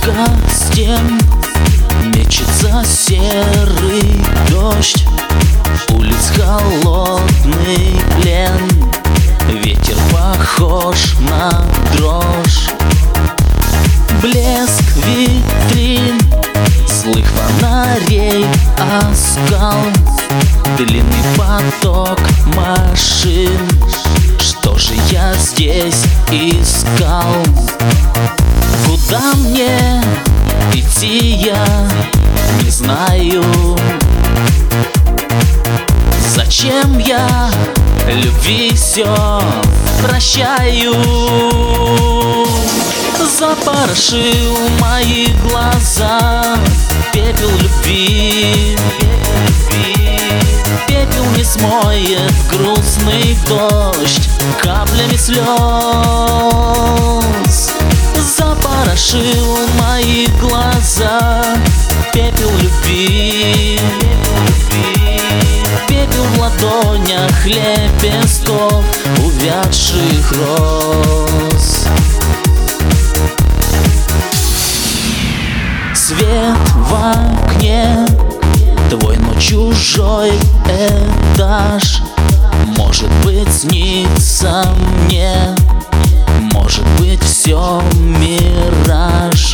Сколько стен, мечется серый дождь, улиц холодный плен, ветер похож на дрожь. Блеск витрин, злых фонарей, оскал, длинный поток машин. Что же я здесь искал? Куда мне идти, я не знаю. Зачем я любви все прощаю? Запорошил мои глаза пепел любви. Пепел не смоет грустный дождь каплями слез. Запорошил мои глаза пепел любви. Пепел в ладонях лепестков увядших роз. Свет в окне, твой, но чужой этаж. Может быть, снится мне, может быть, все мираж.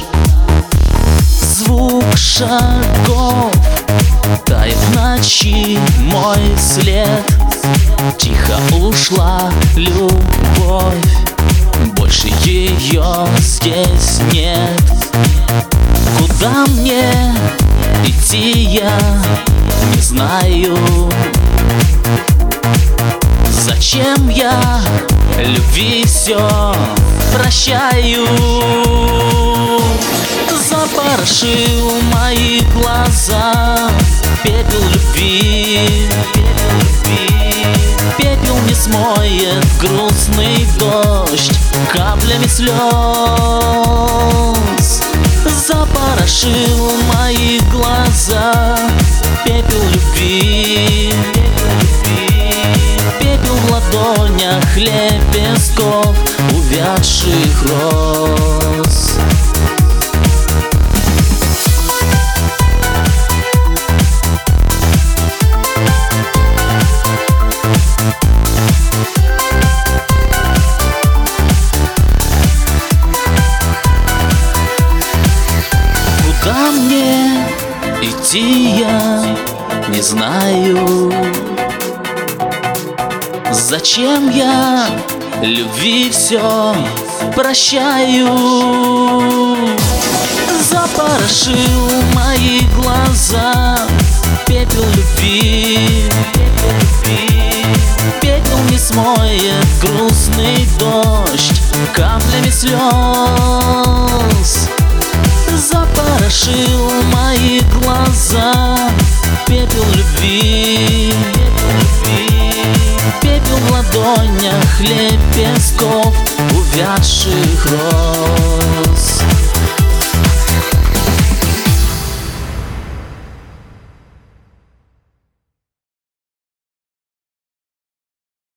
Звук шагов тает в ночи мой след. Тихо ушла любовь, больше ее здесь нет. Куда мне идти, я не знаю. Зачем я любви все прощаю? Запорошил мои глаза пепел любви. Пепел не смоет грустный дождь каплями слез. Запорошил мои глаза пепел любви. Пепел в ладонях лепестков увядших роз. Куда мне идти, я не знаю. Зачем я любви все прощаю? Запорошил мои глаза пепел любви. Пепел не смоет грустный дождь каплями слез. Запорошил мои глаза пепел любви. Пепел в ладонях лепестков увядших роз.